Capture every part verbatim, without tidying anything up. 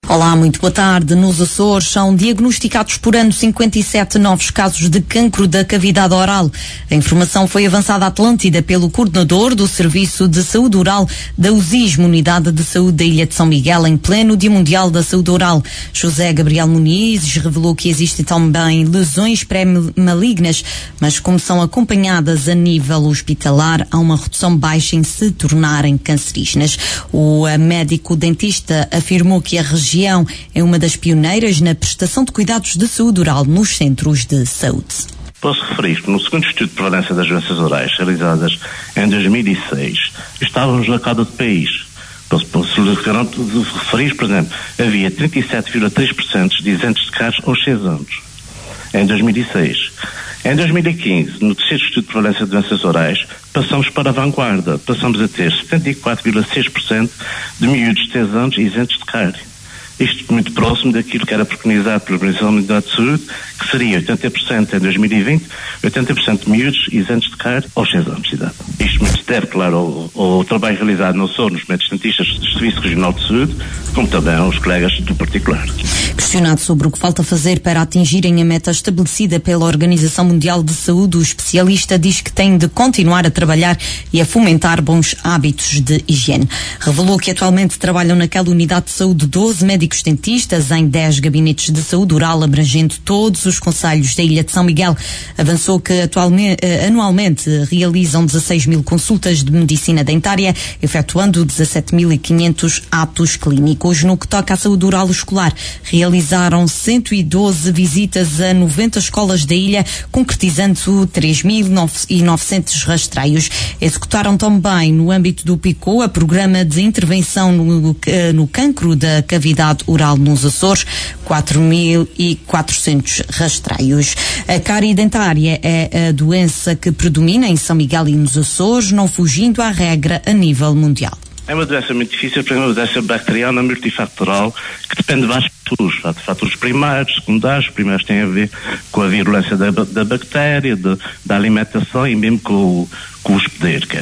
Olá, muito boa tarde. Nos Açores são diagnosticados por ano cinquenta e sete novos casos de cancro da cavidade oral. A informação foi avançada à Atlântida pelo coordenador do Serviço de Saúde Oral da USISM, Unidade de Saúde da Ilha de São Miguel, em pleno Dia Mundial da Saúde Oral. José Gabriel Muniz revelou que existem também lesões pré-malignas, mas como são acompanhadas a nível hospitalar, há uma redução baixa em se tornarem cancerígenas. O médico dentista afirmou que a região é uma das pioneiras na prestação de cuidados de saúde oral nos centros de saúde. Posso referir que no segundo estudo de prevalência das doenças orais, realizadas em dois mil e seis, estávamos na cauda do país. Posso, posso referir, por exemplo, havia trinta e sete vírgula três por cento de isentos de cáries aos seis anos, em dois mil e seis. Em dois mil e quinze, no terceiro estudo de prevalência de doenças orais, passamos para a vanguarda. Passamos a ter setenta e quatro vírgula seis por cento de miúdos de seis anos isentos de cárie. Isto muito próximo daquilo que era preconizado pela Organização Mundial de Saúde, que seria oitenta por cento em dois mil e vinte, oitenta por cento de miúdos isentos de cárie aos seis anos de idade. Isto muito se deve, claro, ao, ao trabalho realizado não só nos médicos dentistas do Serviço Regional de Saúde, como também aos colegas do particular. Questionado sobre o que falta fazer para atingirem a meta estabelecida pela Organização Mundial de Saúde, o especialista diz que tem de continuar a trabalhar e a fomentar bons hábitos de higiene. Revelou que atualmente trabalham naquela unidade de saúde doze médicos dentistas em dez gabinetes de saúde oral, abrangendo todos os concelhos da Ilha de São Miguel. Avançou que atualmente, anualmente realizam dezasseis mil consultas de medicina dentária, efetuando dezassete mil e quinhentos atos clínicos. No que toca à saúde oral escolar, realizaram cento e doze visitas a noventa escolas da ilha, concretizando três mil e novecentos rastreios. Executaram também, no âmbito do PICO, a programa de intervenção no, no cancro da cavidade oral nos Açores, quatro mil e quatrocentos rastreios. A cárie dentária é a doença que predomina em São Miguel e nos Açores, não fugindo à regra a nível mundial. É uma doença muito difícil, porque é uma doença bacteriana multifactorial que depende de vários fatores, fatores primários, secundários. Os primários têm a ver com a virulência da, da bactéria, de, da alimentação e mesmo com o, com o hospedeiro, que é o,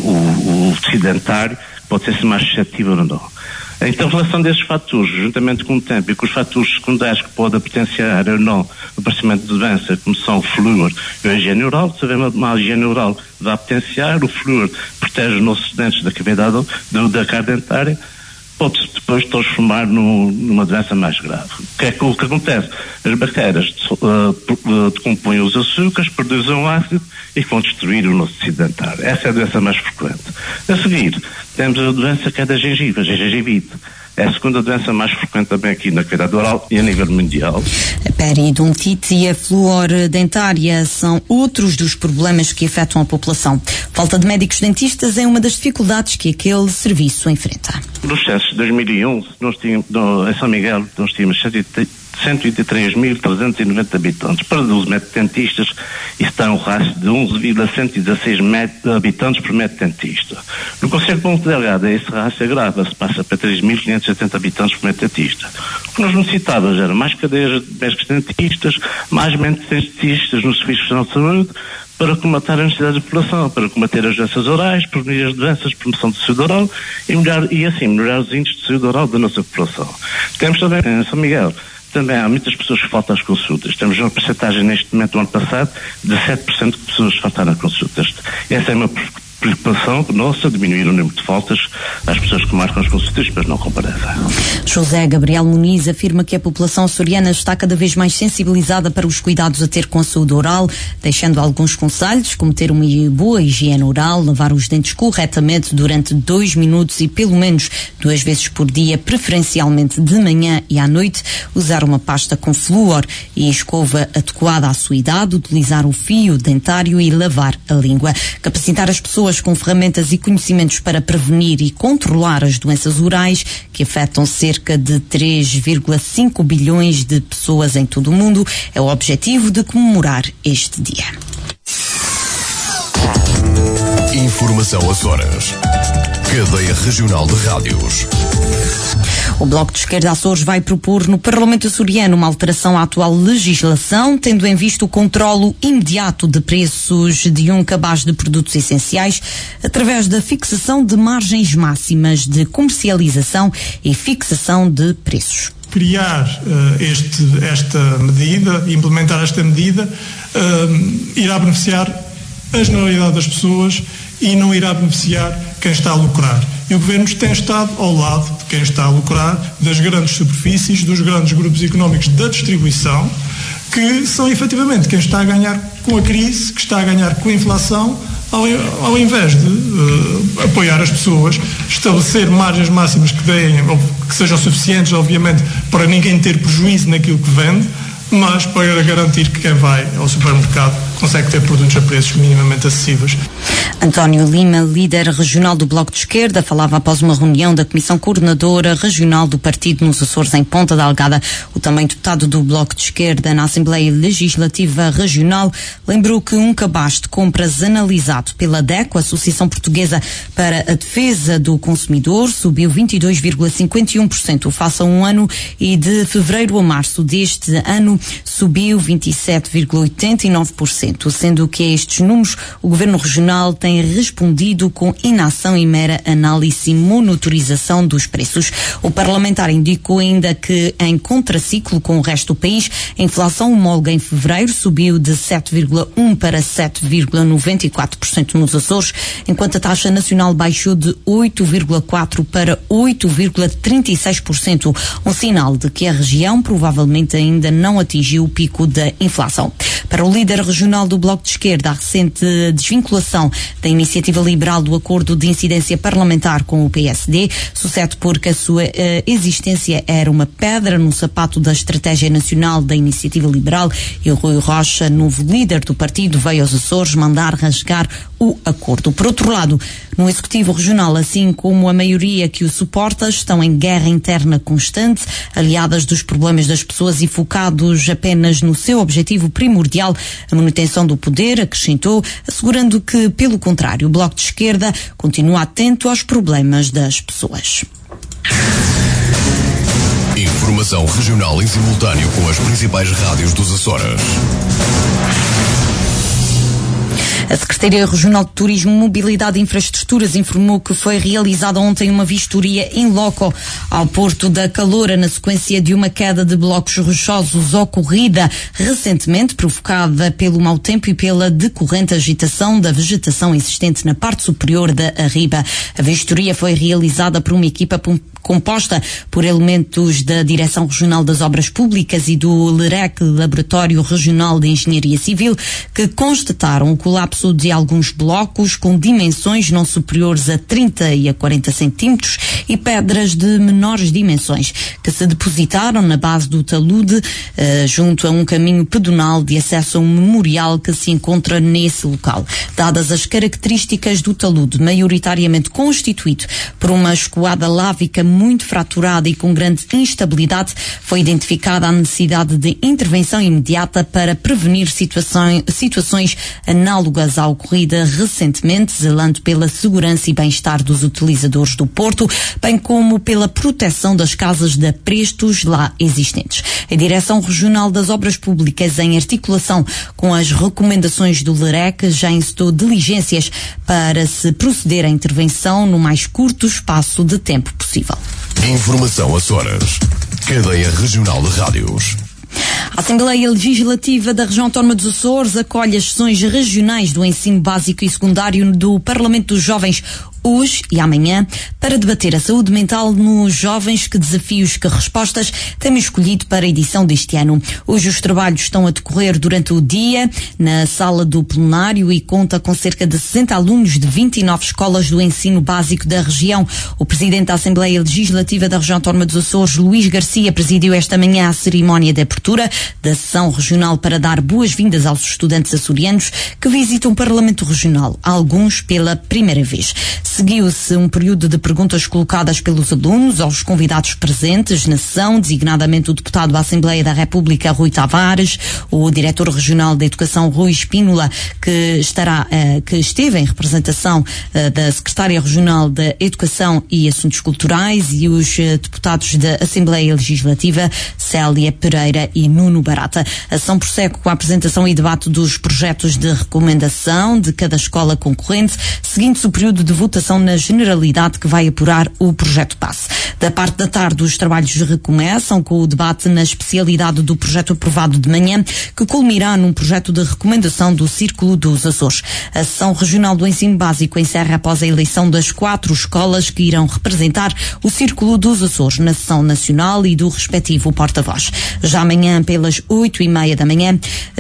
o, o tecido dentário, que pode ser mais suscetível ou não. Então, a relação desses fatores, juntamente com o tempo e com os fatores secundários que podem potenciar ou não o aparecimento de doença, como são o flúor e a higiene oral, sabemos que a higiene oral vai potenciar, o flúor protege os nossos dentes da cavidade do, da cárie dentária, pode-se depois transformar no, numa doença mais grave. O que é que, o que acontece? As bactérias uh, uh, decompõem os açúcares, produzem ácido e vão destruir o nosso tecido dentário. Essa é a doença mais frequente. A seguir, temos a doença que é da gengiva, a gengivite. É a segunda doença mais frequente também aqui na cavidade oral e a nível mundial. A periodontite e a fluor dentária são outros dos problemas que afetam a população. Falta de médicos dentistas é uma das dificuldades que aquele serviço enfrenta. Nos censos de dois mil e onze, nós tínhamos, no, em São Miguel, nós tínhamos cento e vinte e três mil trezentos e noventa habitantes. Para os médicos dentistas, isso está um rácio de onze vírgula cento e dezasseis habitantes por médico dentista. No Conselho de Ponte Delgado, esse rácio agrava-se, passa para três mil quinhentos e oitenta habitantes por médico dentista. O que nós necessitávamos era mais cadeias de médicos dentistas, mais médicos dentistas no Serviço Nacional de Saúde, para combater a necessidade da população, para combater as doenças orais, prevenir as doenças, promoção de saúde oral e, melhor, e assim melhorar os índices de saúde oral da nossa população. Temos também em São Miguel, também há muitas pessoas que faltam às consultas. Temos uma percentagem neste momento, no ano passado, de sete por cento de pessoas que faltaram às consultas. Essa é uma preocupação nossa, diminuir o número de faltas às pessoas que marcam as consultas, mas não comparecem. José Gabriel Muniz afirma que a população açoriana está cada vez mais sensibilizada para os cuidados a ter com a saúde oral, deixando alguns conselhos, como ter uma boa higiene oral, lavar os dentes corretamente durante dois minutos e pelo menos duas vezes por dia, preferencialmente de manhã e à noite, usar uma pasta com flúor e escova adequada à sua idade, utilizar o fio dentário e lavar a língua. Capacitar as pessoas com ferramentas e conhecimentos para prevenir e controlar as doenças orais que afetam cerca de três vírgula cinco bilhões de pessoas em todo o mundo é o objetivo de comemorar este dia. Informação Açores. Cadeia Regional de Rádios. O Bloco de Esquerda Açores vai propor no Parlamento açoriano uma alteração à atual legislação, tendo em vista o controlo imediato de preços de um cabaz de produtos essenciais, através da fixação de margens máximas de comercialização e fixação de preços. Criar uh, este, esta medida, implementar esta medida, uh, irá beneficiar a generalidade das pessoas e não irá beneficiar quem está a lucrar. E o Governo tem estado ao lado de quem está a lucrar, das grandes superfícies, dos grandes grupos económicos da distribuição, que são efetivamente quem está a ganhar com a crise, que está a ganhar com a inflação, ao, ao invés de uh, apoiar as pessoas, estabelecer margens máximas que deem, ou que sejam suficientes, obviamente, para ninguém ter prejuízo naquilo que vende, mas para garantir que quem vai ao supermercado consegue ter produtos a preços minimamente acessíveis. António Lima, líder regional do Bloco de Esquerda, falava após uma reunião da Comissão Coordenadora Regional do Partido nos Açores, em Ponta Delgada. O também deputado do Bloco de Esquerda na Assembleia Legislativa Regional lembrou que um cabaz de compras analisado pela DECO, Associação Portuguesa para a Defesa do Consumidor, subiu vinte e dois vírgula cinquenta e um por cento face a um ano, e de fevereiro a março deste ano subiu vinte e sete vírgula oitenta e nove por cento, sendo que a estes números o Governo Regional tem respondido com inação e mera análise e monitorização dos preços. O parlamentar indicou ainda que, em contraciclo com o resto do país, a inflação homóloga em fevereiro subiu de sete vírgula um por cento para sete vírgula noventa e quatro por cento nos Açores, enquanto a taxa nacional baixou de oito vírgula quatro por cento para oito vírgula trinta e seis por cento, um sinal de que a região provavelmente ainda não atingiu o pico da inflação. Para o líder regional do Bloco de Esquerda, a recente desvinculação da iniciativa liberal do acordo de incidência parlamentar com o P S D sucede porque a sua uh, existência era uma pedra no sapato da estratégia nacional da iniciativa liberal, e o Rui Rocha, novo líder do partido, veio aos Açores mandar rasgar o acordo. Por outro lado, no Executivo Regional, assim como a maioria que o suporta, estão em guerra interna constante, aliadas dos problemas das pessoas e focados apenas no seu objetivo primordial, a manutenção do poder, acrescentou, assegurando que, pelo contrário, o Bloco de Esquerda continua atento aos problemas das pessoas. Informação regional em simultâneo com as principais rádios dos Açores. A Secretaria Regional de Turismo, Mobilidade e Infraestruturas informou que foi realizada ontem uma vistoria in loco ao Porto da Caloura, na sequência de uma queda de blocos rochosos ocorrida recentemente, provocada pelo mau tempo e pela decorrente agitação da vegetação existente na parte superior da arriba. A vistoria foi realizada por uma equipa composta por elementos da Direção Regional das Obras Públicas e do LEREC, Laboratório Regional de Engenharia Civil, que constataram o colapso de alguns blocos com dimensões não superiores a trinta e a quarenta centímetros e pedras de menores dimensões, que se depositaram na base do talude, eh, junto a um caminho pedonal de acesso a um memorial que se encontra nesse local. Dadas as características do talude, maioritariamente constituído por uma escoada lávica muito fraturada e com grande instabilidade, foi identificada a necessidade de intervenção imediata para prevenir situações, situações análogas à ocorrida recentemente, zelando pela segurança e bem-estar dos utilizadores do Porto, bem como pela proteção das casas de aprestos lá existentes. A Direção Regional das Obras Públicas, em articulação com as recomendações do LEREC, já incitou diligências para se proceder à intervenção no mais curto espaço de tempo possível. Informação Açores. Cadeia Regional de Rádios. A Assembleia Legislativa da Região Autónoma dos Açores acolhe as sessões regionais do ensino básico e secundário do Parlamento dos Jovens hoje e amanhã para debater a saúde mental nos jovens, que desafios, que respostas temos escolhido para a edição deste ano. Hoje os trabalhos estão a decorrer durante o dia na sala do plenário e conta com cerca de sessenta alunos de vinte e nove escolas do ensino básico da região. O Presidente da Assembleia Legislativa da Região Autónoma dos Açores, Luís Garcia, presidiu esta manhã a cerimónia de abertura da sessão regional para dar boas-vindas aos estudantes açorianos que visitam o Parlamento Regional, alguns pela primeira vez. Seguiu-se um período de perguntas colocadas pelos alunos aos convidados presentes na sessão, designadamente o deputado da Assembleia da República, Rui Tavares, o diretor regional da Educação, Rui Espínola, que estará, uh, que esteve em representação uh, da secretária regional da Educação e Assuntos Culturais, e os uh, deputados da Assembleia Legislativa, Célia Pereira e Nuno Barata. A sessão prossegue com a apresentação e debate dos projetos de recomendação de cada escola concorrente, seguindo-se o período de votação na generalidade que vai apurar o projeto PASSE. Da parte da tarde, os trabalhos recomeçam com o debate na especialidade do projeto aprovado de manhã, que culminará num projeto de recomendação do Círculo dos Açores. A sessão regional do ensino básico encerra após a eleição das quatro escolas que irão representar o Círculo dos Açores na sessão nacional e do respectivo porta-voz. Já amanhã, pelas oito e meia da manhã,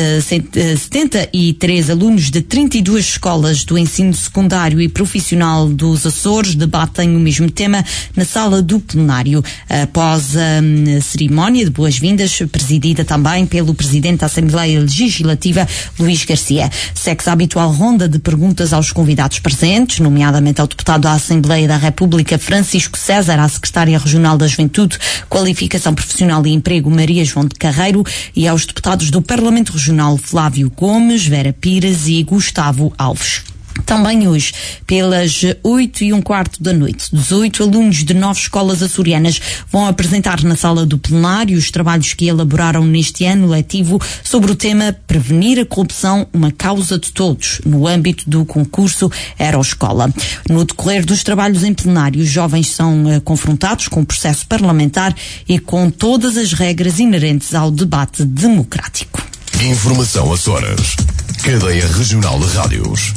setenta e três alunos de trinta e duas escolas do ensino secundário e profissional dos Açores debatem o mesmo tema na sala do plenário. Após a cerimónia de boas-vindas, presidida também pelo Presidente da Assembleia Legislativa, Luís Garcia. Segue-se a habitual ronda de perguntas aos convidados presentes, nomeadamente ao deputado da Assembleia da República, Francisco César, à Secretária Regional da Juventude, Qualificação Profissional e Emprego, Maria João de Carreiro, e aos deputados do Parlamento Regional, Flávio Gomes, Vera Pires e Gustavo Alves. Também hoje, pelas oito e um quarto da noite, dezoito alunos de nove escolas açorianas vão apresentar na sala do plenário os trabalhos que elaboraram neste ano letivo sobre o tema Prevenir a Corrupção, uma causa de todos, no âmbito do concurso Aeroescola. No decorrer dos trabalhos em plenário, os jovens são uh, confrontados com o processo parlamentar e com todas as regras inerentes ao debate democrático. Informação Açores. Cadeia Regional de Rádios.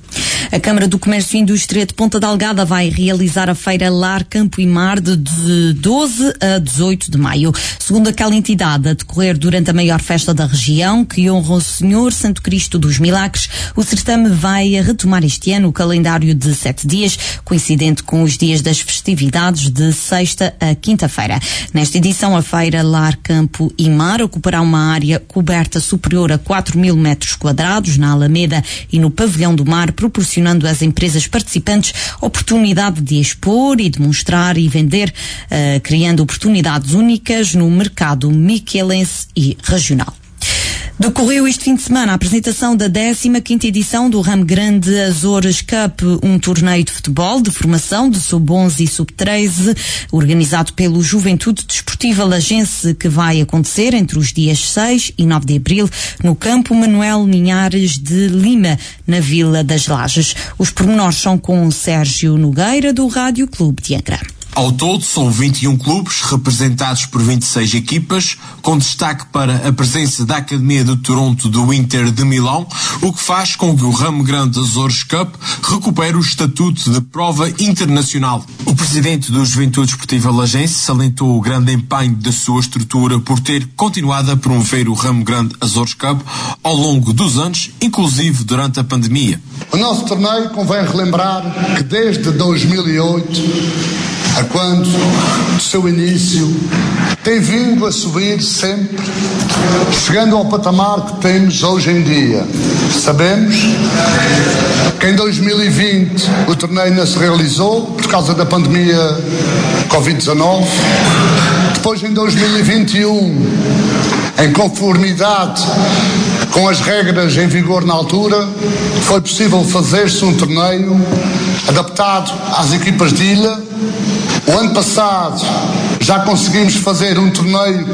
A Câmara do Comércio e Indústria de Ponta Delgada vai realizar a Feira Lar Campo e Mar de doze a dezoito de maio. Segundo aquela entidade, a decorrer durante a maior festa da região, que honra o Senhor Santo Cristo dos Milagres, o certame vai retomar este ano o calendário de sete dias, coincidente com os dias das festividades de sexta a quinta-feira. Nesta edição, a Feira Lar Campo e Mar ocupará uma área coberta superior a quatro mil metros quadrados na Alameda e no Pavilhão do Mar, proporcionando às empresas participantes oportunidade de expor e demonstrar e vender, uh, criando oportunidades únicas no mercado miquelense e regional. Decorreu este fim de semana a apresentação da décima quinta edição do Ramo Grande Azores Cup, um torneio de futebol de formação de sub onze e sub treze, organizado pelo Juventude Desportiva Lagense, que vai acontecer entre os dias seis e nove de abril no campo Manuel Linhares de Lima, na Vila das Lajes. Os pormenores são com Sérgio Nogueira, do Rádio Clube de Angra. Ao todo, são vinte e um clubes, representados por vinte e seis equipas, com destaque para a presença da Academia de Toronto do Inter de Milão, o que faz com que o Ramo Grande Azores Cup recupere o estatuto de prova internacional. O presidente do Juventude Desportiva Lagense salientou o grande empenho da sua estrutura por ter continuado a promover o Ramo Grande Azores Cup ao longo dos anos, inclusive durante a pandemia. O nosso torneio, convém relembrar que desde dois mil e oito, a quando do seu início, tem vindo a subir sempre, chegando ao patamar que temos hoje em dia. Sabemos que em dois mil e vinte o torneio não se realizou por causa da pandemia covid dezanove. Depois, em dois mil e vinte e um, em conformidade com as regras em vigor na altura, foi possível fazer-se um torneio adaptado às equipas de ilha. O ano passado já conseguimos fazer um torneio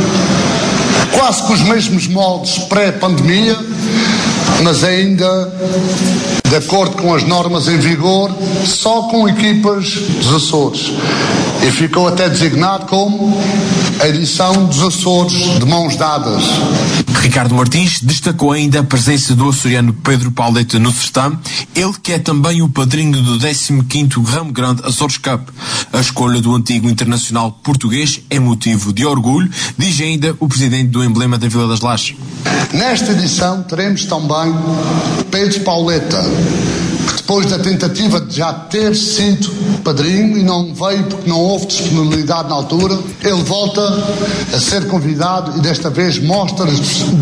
quase com os mesmos moldes pré-pandemia, mas ainda de acordo com as normas em vigor, só com equipas dos Açores. E ficou até designado como a edição dos Açores de mãos dadas. Ricardo Martins destacou ainda a presença do açoriano Pedro Pauleta no certame, ele que é também o padrinho do décimo quinto Ramo Grande Açores Cup. A escolha do antigo internacional português é motivo de orgulho, diz ainda o presidente do emblema da Vila das Lajes. Nesta edição teremos também Pedro Pauleta, que depois da tentativa de já ter sido padrinho e não veio porque não houve disponibilidade na altura, ele volta a ser convidado e desta vez mostra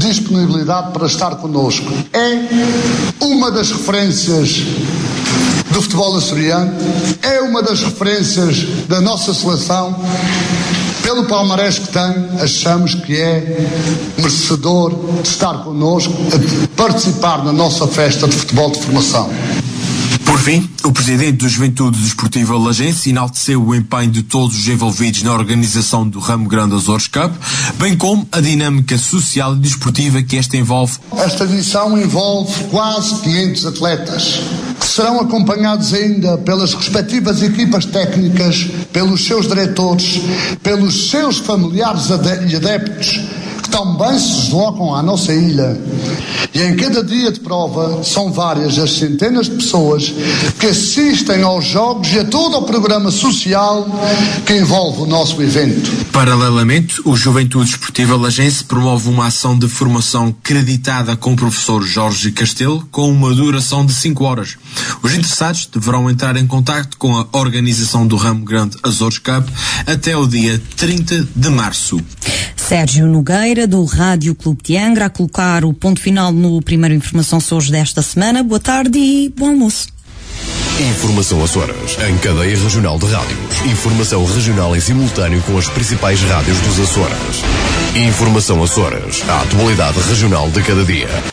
disponibilidade para estar connosco. É uma das referências do futebol açoriano, é uma das referências da nossa seleção. Pelo palmarés que tem, achamos que é merecedor de estar connosco, a participar na nossa festa de futebol de formação. Por fim, o presidente do Juventude Desportiva Lagense enalteceu o empenho de todos os envolvidos na organização do Ramo Grande Açores Cup, bem como a dinâmica social e desportiva que esta envolve. Esta edição envolve quase quinhentos atletas, que serão acompanhados ainda pelas respectivas equipas técnicas, pelos seus diretores, pelos seus familiares e adeptos, que também se deslocam à nossa ilha. E em cada dia de prova são várias as centenas de pessoas que assistem aos jogos e a todo o programa social que envolve o nosso evento. Paralelamente, o Juventude Desportiva Lagense promove uma ação de formação creditada com o professor Jorge Castelo, com uma duração de cinco horas. Os interessados deverão entrar em contacto com a organização do Ramo Grande Açores Cup até o dia trinta de março. Sérgio Nogueira, do Rádio Clube de Angra, a colocar o ponto final no primeiro Informação Açores desta semana. Boa tarde e bom almoço. Informação Açores, em cadeia regional de rádios. Informação regional em simultâneo com as principais rádios dos Açores. Informação Açores, a atualidade regional de cada dia.